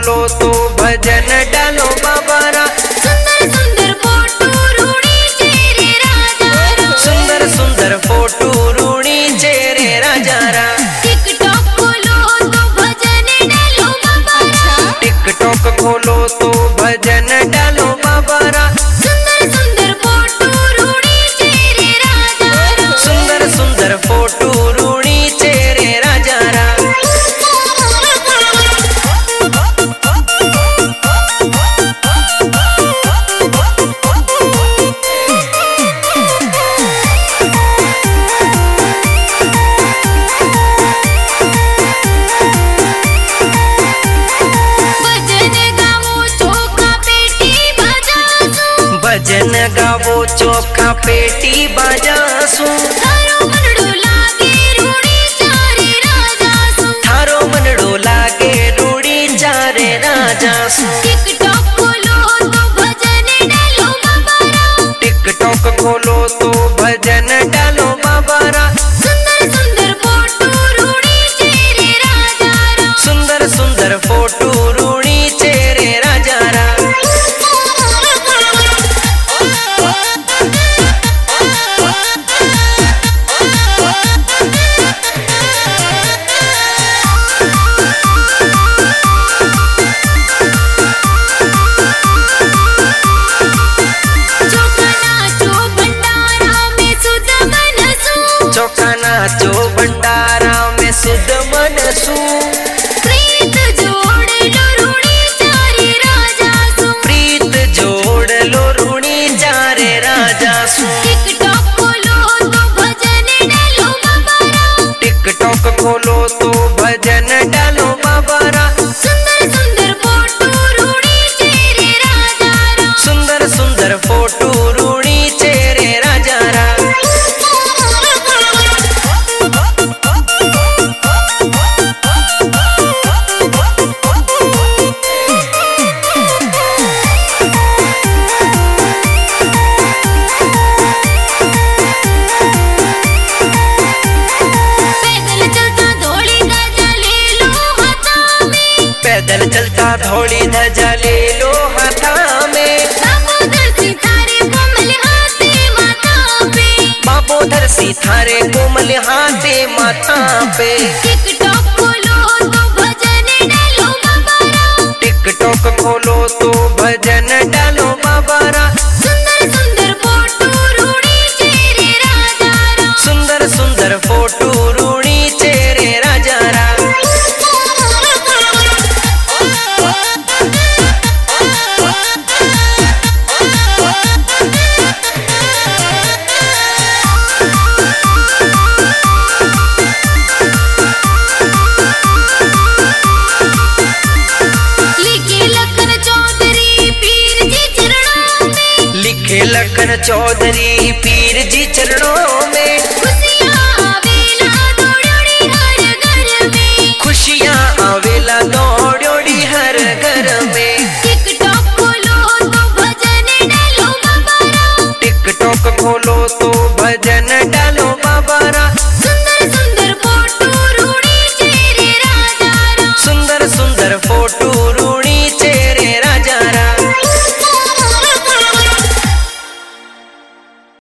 खोलो तो भजन डालो बाबा रा। सुंदर सुंदर फोटो रूड़ी चेहरे राजा रा। सुंदर सुंदर फोटो रूड़ी चेहरे राजा रा। टिकटॉक खोलो तो भजन डालो बाबा रा। टिकटॉक खोलो तो भजन डालो बाबा रा। सुंदर सुंदर फोटो रूड़ी चेहरे राजा रा। सुंदर सुंदर फोटो रूड़ी चेहरे राजा रा। भजन गावो चोखा पेटी बजासू। थारो मनड़ो लागे रूड़ी चारे राजासू। थारो मनड़ो लागे रूड़ी चारे राजासू। टिकटॉक खोलो तो भजन डालो बाबा रा। टिकटॉक खोलो तो भजन डालो बाबा रा। सुंदर सुंदर फोटो रूड़ी चेहरे राजा रा। सुंदर सुंदर फोटो रूड़ी चेहरे राजा रा। चोखा नाचो भंडारा में सुध मनसू। प्रीत जोड़ लो रूड़ी चारे राजासू। प्रीत जोड़ लो रूड़ी चारे राजासू। टिकटॉक खोलो तो भजन डालो बाबा रा। टिकटॉक खोलो तो भजन डालो बाबा रा। सुंदर सुंदर फोटो रूड़ी चेहरे राजा रा। सुंदर सुंदर फोटो रूड़ी चेहरे राजा रा। पैदल चलता धोली ध्वजा ले लो हाथा में। बाबोधर सितारे कोमल हाथे माथा पे। बाबोधर सितारे कोमल हाथे माथा पे। टिकटॉक खोलो तो भजन डालो बाबा रा। टिकटॉक खोलो तो भजन डालो बाबा रा। सुंदर सुंदर फोटो रूड़ी चेहरे राजा रा। सुंदर सुंदर फोटो रूड़ी चेहरे राजा रा। लिखे लखन चौधरी पीर जी चरणों में। खुशियाँ आवेला दौड़ोड़ी हर घर में। खुशियाँ आवेला दौड़ोड़ी हर घर में। टिकटॉक खोलो तो भजन डालो बाबा रा। टिकटॉक खोलो तो भजन डालो बाबा रा।